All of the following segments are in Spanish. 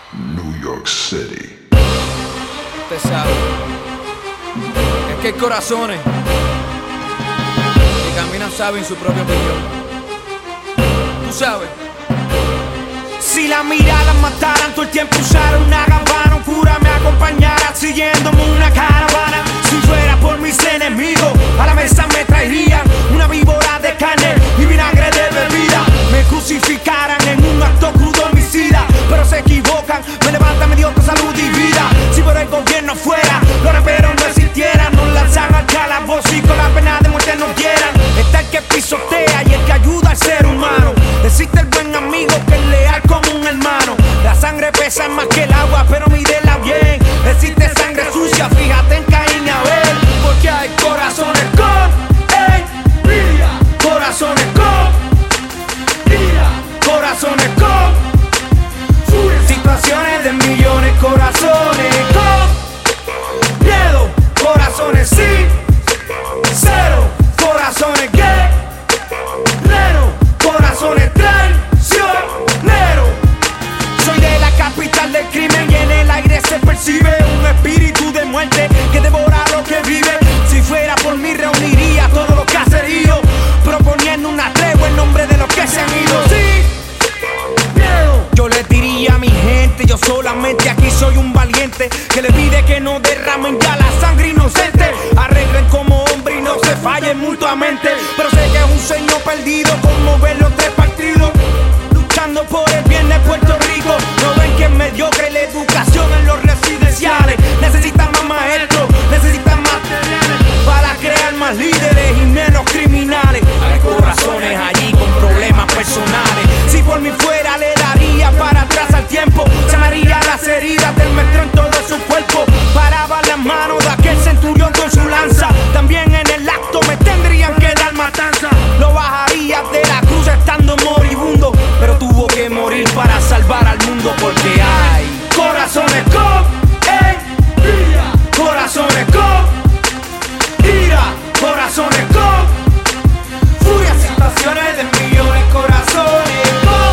New York City. Usted sabe, es que hay corazones que caminan saben su propia opinión. Tú sabes. Si las miradas mataran, todo el tiempo usara una gabana, un cura me acompañara siguiéndome una caravana. Si fuera por mis enemigos, a la mesa me traerían una víbora de carne y vinagre de bebida. Me crucificaran en un acto crudo homicida, pero se equivocan, me levantan, me dio salud y vida. Si por el gobierno fuera, los raperos no existieran, nos lanzan al calabozo y con la pena de muerte nos quieran. Está el que pisotea y el que ayuda al ser humano. Existe el buen amigo que es leal como un hermano. La sangre pesa más que el agua, pero mídela bien. Existe sangre sucia, fíjate en Caín y Abel. Porque hay corazones con envidia, corazones con ira, corazones con furia. Situaciones de millones, corazones con miedo, corazones sin cero, corazones guerreros, corazones traicioneros. Soy de la capital del crimen y en el aire se percibe un espíritu de muerte que devora lo que vive. Si fuera por mí reuniría todos los caseríos, proponiendo una tregua en nombre de los que se han ido. Sí, miedo. Yo les diría a mi gente, yo solamente aquí soy un valiente que le pide que no derramen ya la sangre inocente. Arreglen como hombre y no se fallen mutuamente. Pero sé que es un sueño perdido como ver los tres partidos luchando por el bien de Puerto Rico. No ven que es mediocre la educación en los residenciales. Necesitan más maestros, necesitan más materiales para crear más líderes y menos criminales. Hay corazones allí con problemas personales. Si por mí fuera le daría para atrás al tiempo. Se me haría las heridas del maestro en todo su cuerpo. Paraba las manos de aquel centurión con su lanza. También en el acto me tendrían que dar matanza. Lo bajaría de la cruz estando moribundo, pero tuvo que morir para salvar al mundo. Porque hay corazones con envidia, corazones con ira, corazones con furia. Situaciones de millones, corazones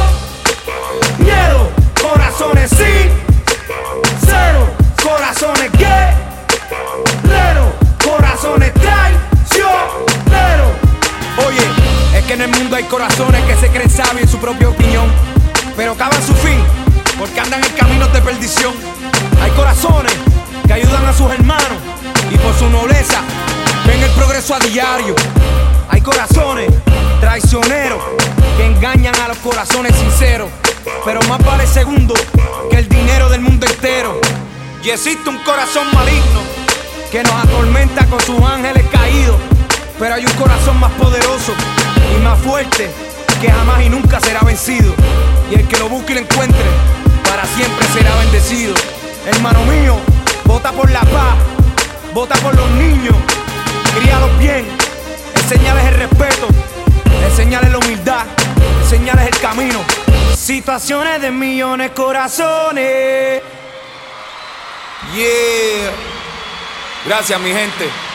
con miedo, corazones sin cero, corazones guerreros, corazones traicioneros. Oye, es que en el mundo hay corazones que se creen sabios en su propia opinión, pero acaban su fin porque andan en caminos de perdición. Hay corazones que ayudan a sus hermanos y por su nobleza ven el progreso a diario. Hay corazones traicioneros que engañan a los corazones sinceros, pero más vale el segundo que el dinero del mundo entero. Y existe un corazón maligno que nos atormenta con sus ángeles caídos, pero hay un corazón más poderoso y más fuerte que jamás y nunca será vencido. Y el que lo busque y lo encuentre, para siempre será bendecido. Hermano mío, vota por la paz, vota por los niños, críalos bien, enséñales el respeto, enséñales la humildad, enséñales el camino. Situaciones de millones, corazones. Yeah. Gracias, mi gente.